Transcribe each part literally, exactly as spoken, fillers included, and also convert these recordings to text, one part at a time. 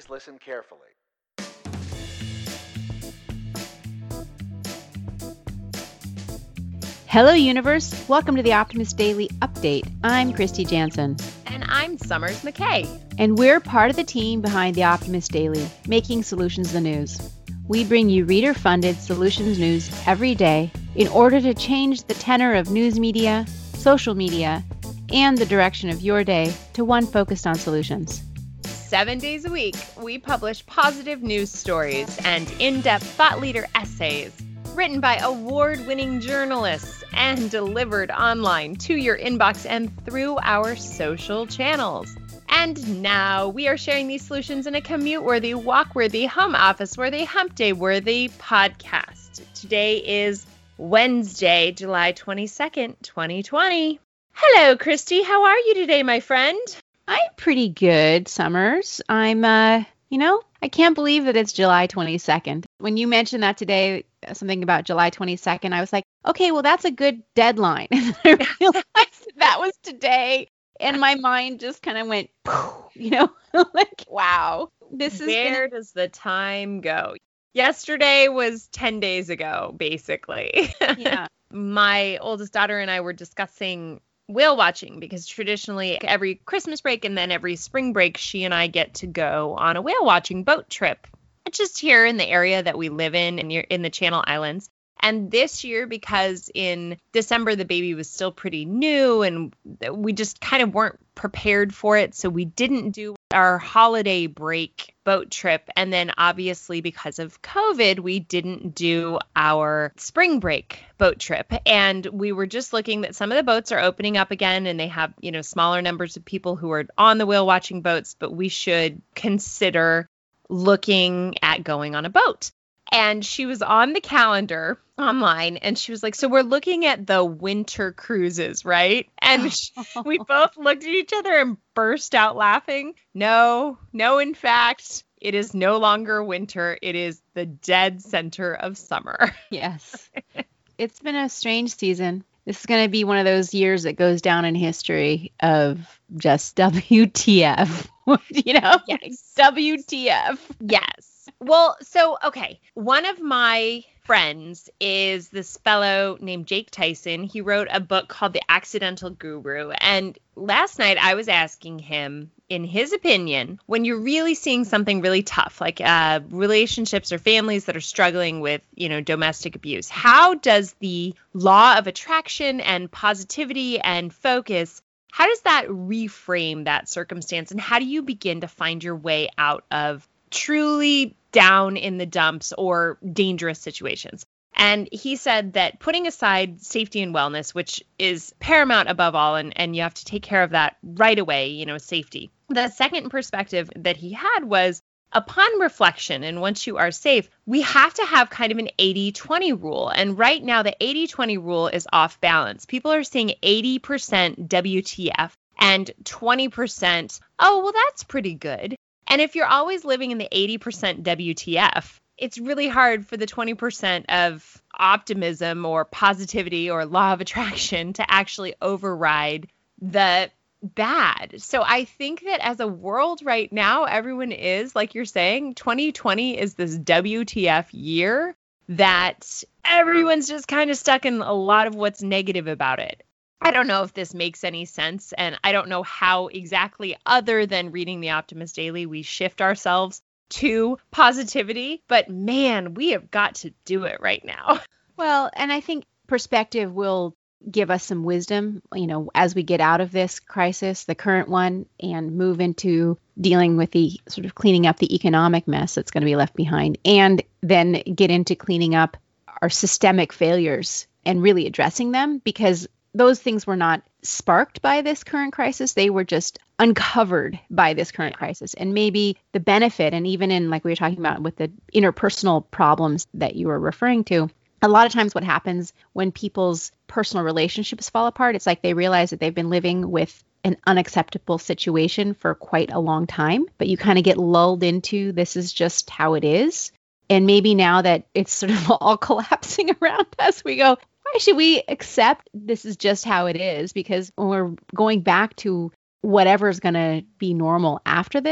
Please listen carefully. Hello, universe. Welcome to the Optimist Daily Update. I'm Christy Jansen. And I'm Summers McKay. And we're part of the team behind the Optimist Daily, making solutions the news. We bring you reader-funded solutions news every day in order to change the tenor of news media, social media, and the direction of your day to one focused on solutions. Seven days a week, we publish positive news stories and in-depth thought leader essays written by award-winning journalists and delivered online to your inbox and through our social channels. And now we are sharing these solutions in a commute-worthy, walk-worthy, home office-worthy, hump day-worthy podcast. Today is Wednesday, July twenty-second, twenty twenty. Hello, Christy. How are you today, my friend? I'm pretty good, Summers. I'm, uh, you know, I can't believe that it's July twenty-second. When you mentioned that today, something about July twenty-second, I was like, okay, well, that's a good deadline. And I realized that, that was today. And my mind just kind of went, you know, like, wow, this is Where gonna... does the time go? Yesterday was ten days ago, basically. Yeah. My oldest daughter and I were discussing whale watching because traditionally every Christmas break and then every spring break, she and I get to go on a whale watching boat trip just here in the area that we live in and in the Channel Islands. And this year, because in December, the baby was still pretty new and we just kind of weren't prepared for it. So we didn't do our holiday break boat trip. And then obviously because of COVID, we didn't do our spring break boat trip. And we were just looking that some of the boats are opening up again and they have, you know, smaller numbers of people who are on the whale watching boats, but we should consider looking at going on a boat. And she was on the calendar online and she was like, so we're looking at the winter cruises, right? And she, we both looked at each other and burst out laughing. No, no, in fact, it is no longer winter. It is the dead center of summer. Yes. It's been a strange season. This is going to be one of those years that goes down in history of just W T F, you know? Yes. W T F. Yes. Well, so, okay, one of my friends is this fellow named Jake Tyson. He wrote a book called The Accidental Guru. And last night I was asking him, in his opinion, when you're really seeing something really tough, like uh, relationships or families that are struggling with, you know, domestic abuse, how does the law of attraction and positivity and focus, how does that reframe that circumstance? And how do you begin to find your way out of truly down in the dumps or dangerous situations? And he said that putting aside safety and wellness, which is paramount above all, and, and you have to take care of that right away, you know, safety. The second perspective that he had was upon reflection, and once you are safe, we have to have kind of an eighty twenty rule. And right now, the eighty twenty rule is off balance. People are seeing eighty percent W T F and twenty percent, oh, well, that's pretty good. And if you're always living in the eighty percent W T F, it's really hard for the twenty percent of optimism or positivity or law of attraction to actually override the bad. So I think that as a world right now, everyone is, like you're saying, twenty twenty is this W T F year that everyone's just kind of stuck in a lot of what's negative about it. I don't know if this makes any sense, and I don't know how exactly, other than reading the Optimist Daily, we shift ourselves to positivity. But man, we have got to do it right now. Well, and I think perspective will give us some wisdom, you know, as we get out of this crisis, the current one, and move into dealing with the sort of cleaning up the economic mess that's going to be left behind, and then get into cleaning up our systemic failures and really addressing them, because those things were not sparked by this current crisis. They were just uncovered by this current crisis. And maybe the benefit, and even in, like we were talking about with the interpersonal problems that you were referring to, a lot of times what happens when people's personal relationships fall apart, it's like they realize that they've been living with an unacceptable situation for quite a long time, but you kind of get lulled into this is just how it is. And maybe now that it's sort of all collapsing around us, we go, why should we accept this is just how it is? Because when we're going back to whatever is going to be normal after this,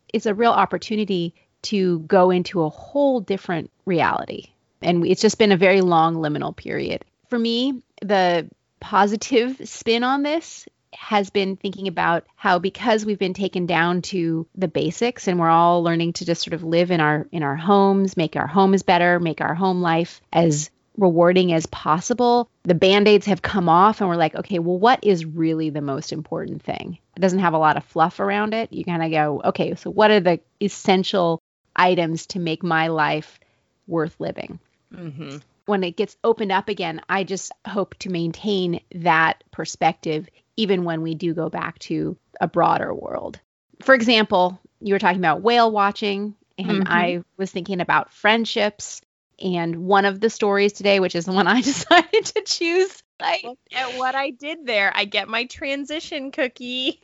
it's a real opportunity to go into a whole different reality. And it's just been a very long liminal period. For me, the positive spin on this has been thinking about how, because we've been taken down to the basics and we're all learning to just sort of live in our in our homes, make our homes better, make our home life as rewarding as possible, the band-aids have come off and we're like, okay, well, what is really the most important thing? It doesn't have a lot of fluff around it. You kind of go, okay, so what are the essential items to make my life worth living? Mm-hmm. When it gets opened up again, I just hope to maintain that perspective even when we do go back to a broader world. For example, you were talking about whale watching, and Mm-hmm. I was thinking about friendships. And one of the stories today, which is the one I decided to choose. I, Look at what I did there. I get my transition cookie.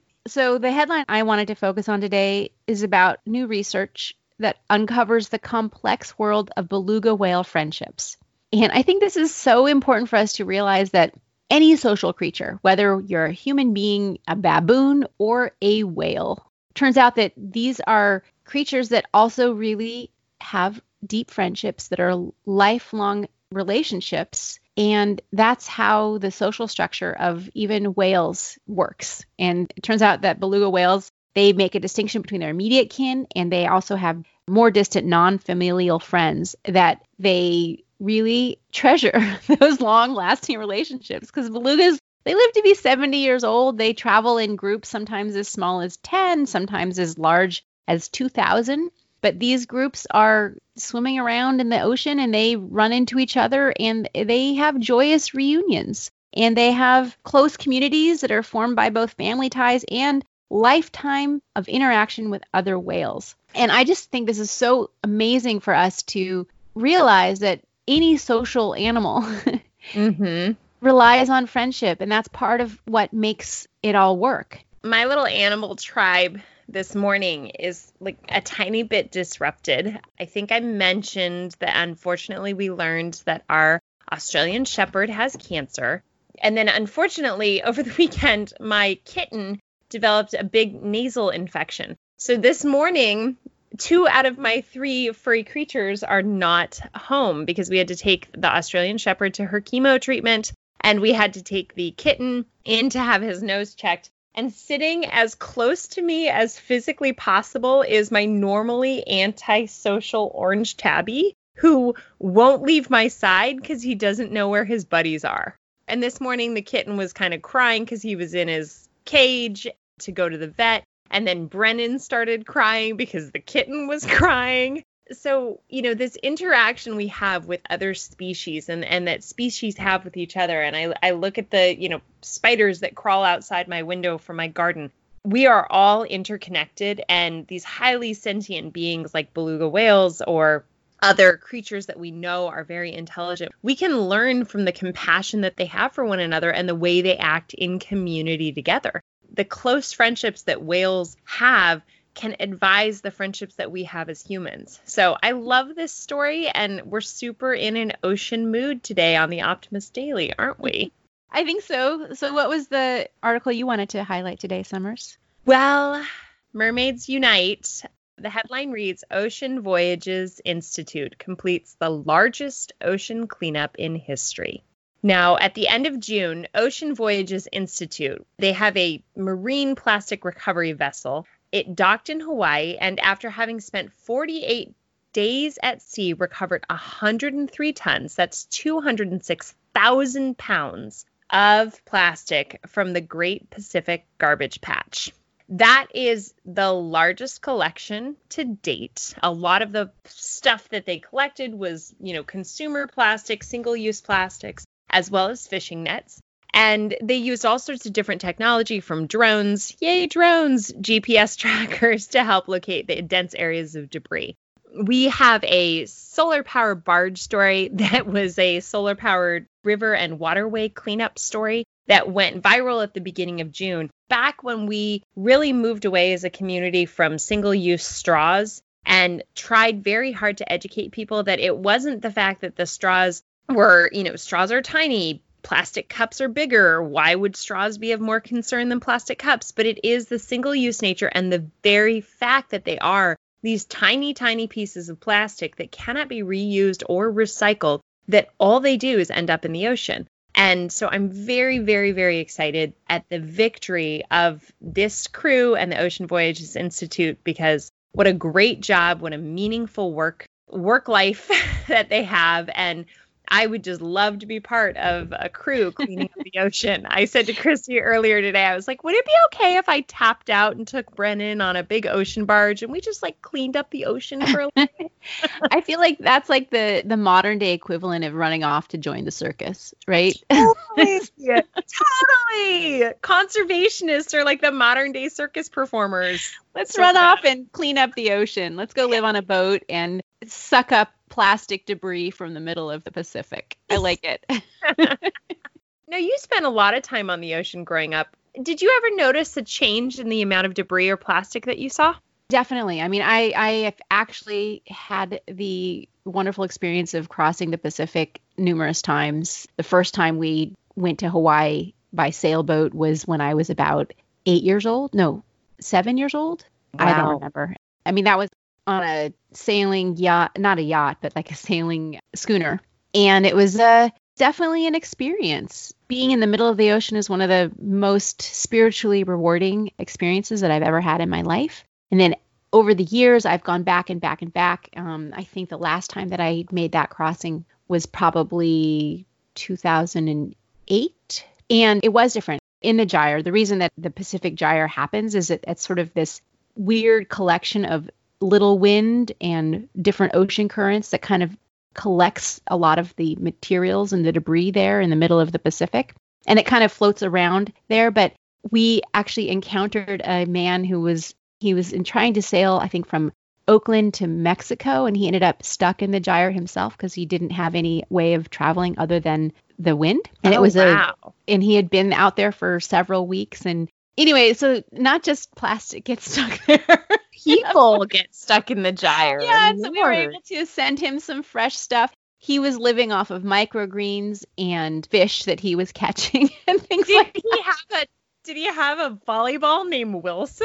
so the headline I wanted to focus on today is about new research that uncovers the complex world of beluga whale friendships. And I think this is so important for us to realize that any social creature, whether you're a human being, a baboon, or a whale, turns out that these are creatures that also really have deep friendships that are lifelong relationships. And that's how the social structure of even whales works. And it turns out that beluga whales, they make a distinction between their immediate kin, and they also have more distant non-familial friends that they really treasure those long-lasting relationships. Because belugas, they live to be seventy years old. They travel in groups, sometimes as small as ten, sometimes as large as two thousand. But these groups are swimming around in the ocean and they run into each other and they have joyous reunions. And they have close communities that are formed by both family ties and lifetime of interaction with other whales. And I just think this is so amazing for us to realize that any social animal Mm-hmm. relies on friendship. And that's part of what makes it all work. My little animal tribe this morning is like a tiny bit disrupted. I think I mentioned that unfortunately we learned that our Australian Shepherd has cancer. And then unfortunately over the weekend, my kitten developed a big nasal infection. So this morning, two out of my three furry creatures are not home because we had to take the Australian Shepherd to her chemo treatment and we had to take the kitten in to have his nose checked. And sitting as close to me as physically possible is my normally antisocial orange tabby, who won't leave my side because he doesn't know where his buddies are. And this morning, the kitten was kind of crying because he was in his cage to go to the vet. And then Brennan started crying because the kitten was crying. So, you know, this interaction we have with other species and, and that species have with each other. And I, I look at the, you know, spiders that crawl outside my window from my garden. We are all interconnected, and these highly sentient beings like beluga whales or other creatures that we know are very intelligent, we can learn from the compassion that they have for one another and the way they act in community together. The close friendships that whales have can advise the friendships that we have as humans. So I love this story, and we're super in an ocean mood today on the Optimist Daily, aren't we? I think so. So what was the article you wanted to highlight today, Summers? Well, Mermaids Unite. The headline reads, Ocean Voyages Institute completes the largest ocean cleanup in history. Now, at the end of June, Ocean Voyages Institute, they have a marine plastic recovery vessel. It docked in Hawaii, and after having spent forty-eight days at sea, recovered one hundred three tons, that's two hundred six thousand pounds of plastic from the Great Pacific Garbage Patch. That is the largest collection to date. A lot of the stuff that they collected was, you know, consumer plastic, single-use plastics, as well as fishing nets. And they used all sorts of different technology, from drones, yay drones, G P S trackers to help locate the dense areas of debris. We have a solar-powered barge story that was a solar-powered river and waterway cleanup story that went viral at the beginning of June, back when we really moved away as a community from single-use straws and tried very hard to educate people that it wasn't the fact that the straws were, you know, straws are tiny, plastic cups are bigger. Why would straws be of more concern than plastic cups? But it is the single-use nature and the very fact that they are these tiny, tiny pieces of plastic that cannot be reused or recycled, that all they do is end up in the ocean. And so I'm very, very, very excited at the victory of this crew and the Ocean Voyages Institute, because what a great job, what a meaningful work, work life that they have. And I would just love to be part of a crew cleaning up the ocean. I said to Christy earlier today, I was like, would it be okay if I tapped out and took Brennan on a big ocean barge and we just like cleaned up the ocean for a little? I feel like that's like the, the modern day equivalent of running off to join the circus, right? Totally. Totally. Conservationists are like the modern day circus performers. Let's So run bad. off and clean up the ocean. Let's go live on a boat and suck up plastic debris from the middle of the Pacific. I like it. Now, you spent a lot of time on the ocean growing up. Did you ever notice a change in the amount of debris or plastic that you saw? Definitely. I mean, I, I have actually had the wonderful experience of crossing the Pacific numerous times. The first time we went to Hawaii by sailboat was when I was about eight years old. No, seven years old. I don't Wow. remember. I mean, that was on a sailing yacht, not a yacht, but like a sailing schooner. And it was uh, definitely an experience. Being in the middle of the ocean is one of the most spiritually rewarding experiences that I've ever had in my life. And then over the years, I've gone back and back and back. Um, I think the last time that I made that crossing was probably two thousand eight. And it was different in the gyre. The reason that the Pacific Gyre happens is that it's sort of this weird collection of little wind and different ocean currents that kind of collects a lot of the materials and the debris there in the middle of the Pacific. And it kind of floats around there. But we actually encountered a man who was, he was in trying to sail, I think, from Oakland to Mexico. And he ended up stuck in the gyre himself because he didn't have any way of traveling other than the wind. And it Oh, was wow. a, and he had been out there for several weeks. And anyway, so not just plastic gets stuck there. People get stuck in the gyre. Yeah, and so we were Lord. able to send him some fresh stuff. He was living off of microgreens and fish that he was catching and things Did like he have a Did he have a volleyball named Wilson?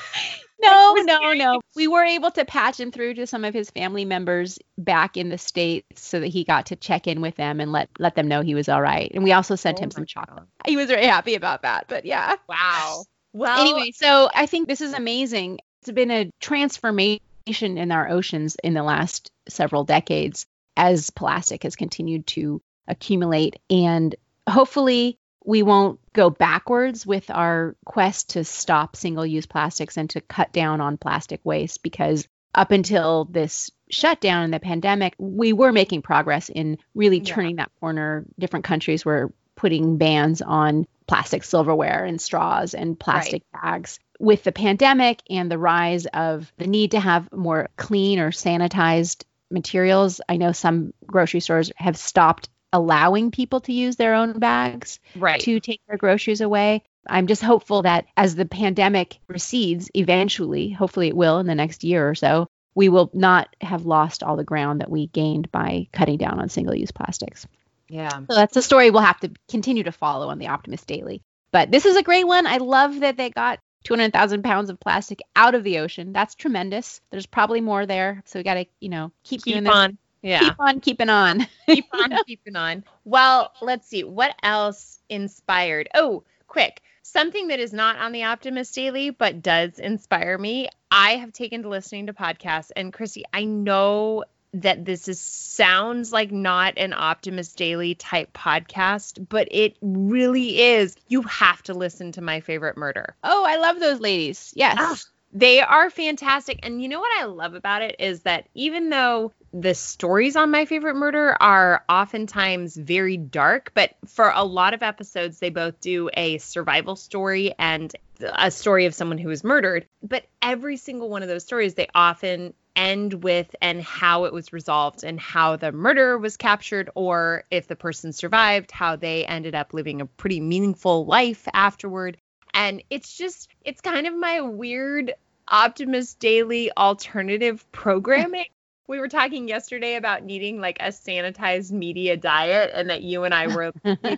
No, was no, very no. We were able to patch him through to some of his family members back in the States so that he got to check in with them and let let them know he was all right. And we also sent Oh him my some chocolate. He was very happy about that. But yeah. Wow. Well, Anyway, so I think this is amazing. It's been a transformation in our oceans in the last several decades as plastic has continued to accumulate. And hopefully we won't go backwards with our quest to stop single-use plastics and to cut down on plastic waste, because up until this shutdown and the pandemic, we were making progress in really Yeah. turning that corner. Different countries were putting bans on plastic silverware and straws and plastic bags. With the pandemic and the rise of the need to have more clean or sanitized materials, I know some grocery stores have stopped allowing people to use their own bags right. to take their groceries away. I'm just hopeful that as the pandemic recedes, eventually, hopefully it will in the next year or so, we will not have lost all the ground that we gained by cutting down on single-use plastics. Yeah. So that's a story we'll have to continue to follow on the Optimist Daily. But this is a great one. I love that they got two hundred thousand pounds of plastic out of the ocean. That's tremendous. There's probably more there. So we got to, you know, keep, Keep doing this. on. Yeah. Keep on keeping on. Keep on keeping on. Well, let's see. What else inspired? Oh, quick. Something that is not on the Optimist Daily, but does inspire me. I have taken to listening to podcasts. And Chrissy, I know that this is sounds like not an Optimist Daily type podcast, but it really is. You have to listen to My Favorite Murder. Oh, I love those ladies. Yes. Ah, they are fantastic. And you know what I love about it is that even though the stories on My Favorite Murder are oftentimes very dark, but for a lot of episodes, they both do a survival story and a story of someone who was murdered. But every single one of those stories, they often end with and how it was resolved and how the murderer was captured, or if the person survived, how they ended up living a pretty meaningful life afterward. And it's just, it's kind of my weird Optimist Daily alternative programming. We were talking yesterday about needing like a sanitized media diet, and that you and I were, you know,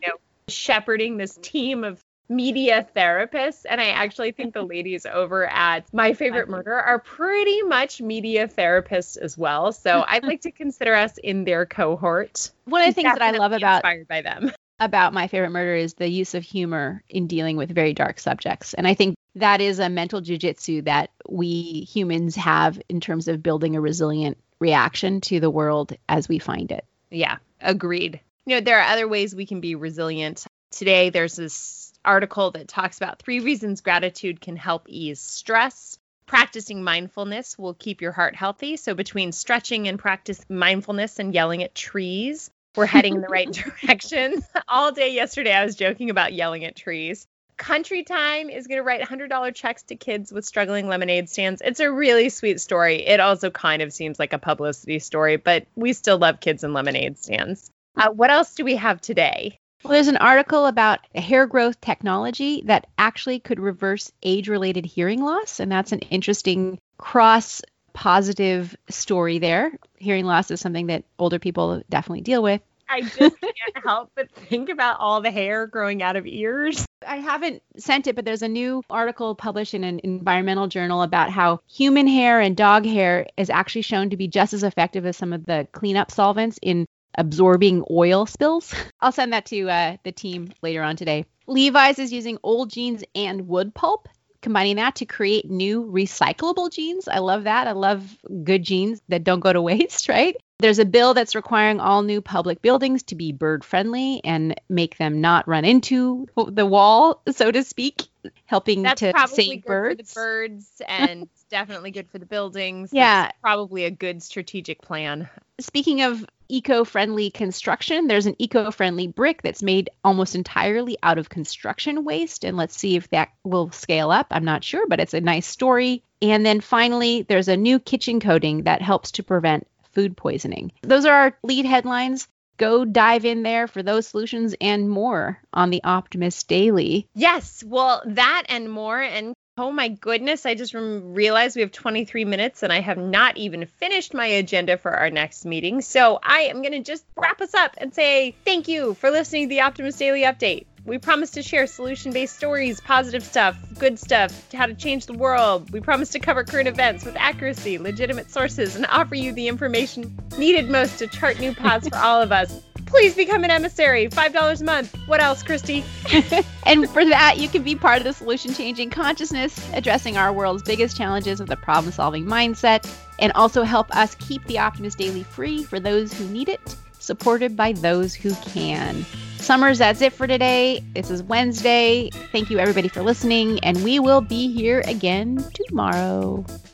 shepherding this team of media therapists. And I actually think the ladies over at My Favorite Murder are pretty much media therapists as well. So I'd like to consider us in their cohort. One of the things that I love about inspired by them. about My Favorite Murder is the use of humor in dealing with very dark subjects. And I think that is a mental jujitsu that we humans have in terms of building a resilient reaction to the world as we find it. Yeah, agreed. You know, there are other ways we can be resilient. Today, there's this article that talks about three reasons gratitude can help ease stress. Practicing mindfulness will keep your heart healthy. So between stretching and practice mindfulness and yelling at trees, we're heading in the right direction. All day yesterday, I was joking about yelling at trees. Country Time is going to write one hundred dollars checks to kids with struggling lemonade stands. It's a really sweet story. It also kind of seems like a publicity story, but we still love kids and lemonade stands. Uh, what else do we have today? Well, there's an article about a hair growth technology that actually could reverse age-related hearing loss, and that's an interesting cross-positive story there. Hearing loss is something that older people definitely deal with. I just can't help but think about all the hair growing out of ears. I haven't sent it, but there's a new article published in an environmental journal about how human hair and dog hair is actually shown to be just as effective as some of the cleanup solvents in absorbing oil spills. I'll send that to uh, the team later on today. Levi's is using old jeans and wood pulp, combining that to create new recyclable jeans. I love that. I love good jeans that don't go to waste, right? There's a bill that's requiring all new public buildings to be bird friendly and make them not run into the wall, so to speak, helping That's to probably save good birds. for the birds and definitely good for the buildings. Yeah. That's probably a good strategic plan. Speaking of eco-friendly construction, there's an eco-friendly brick that's made almost entirely out of construction waste. And let's see if that will scale up. I'm not sure, but it's a nice story. And then finally, there's a new kitchen coating that helps to prevent food poisoning. Those are our lead headlines. Go dive in there for those solutions and more on the Optimist Daily. Yes, well, that and more. And oh my goodness, I just rem- realized we have twenty-three minutes and I have not even finished my agenda for our next meeting. So I am going to just wrap us up and say thank you for listening to the Optimist Daily Update. We promise to share solution-based stories, positive stuff, good stuff, how to change the world. We promise to cover current events with accuracy, legitimate sources, and offer you the information needed most to chart new paths for all of us. Please become an emissary. five dollars a month. What else, Christy? And for that, you can be part of the solution-changing consciousness, addressing our world's biggest challenges with a problem-solving mindset, and also help us keep the Optimist Daily free for those who need it, supported by those who can. Summers, that's it for today. This is Wednesday. Thank you, everybody, for listening, and we will be here again tomorrow.